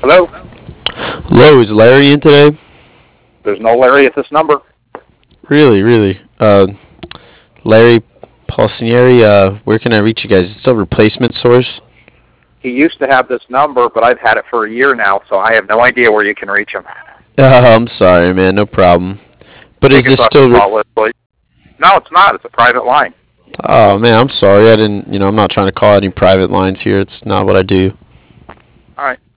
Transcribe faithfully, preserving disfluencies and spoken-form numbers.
Hello? Hello, is Larry in today? There's no Larry at this number. Really, really. Uh, Larry Paulsinieri, uh, where can I reach you guys? It's a replacement source. He used to have this number, but I've had it for a year now, so I have no idea where you can reach him. Uh, I'm sorry, man, no problem. But is Take us this off the still... Re- call list, please. No, it's not. It's a private line. oh, man, I'm sorry. I didn't, you know, I'm not trying to call any private lines here. It's not what I do. All right.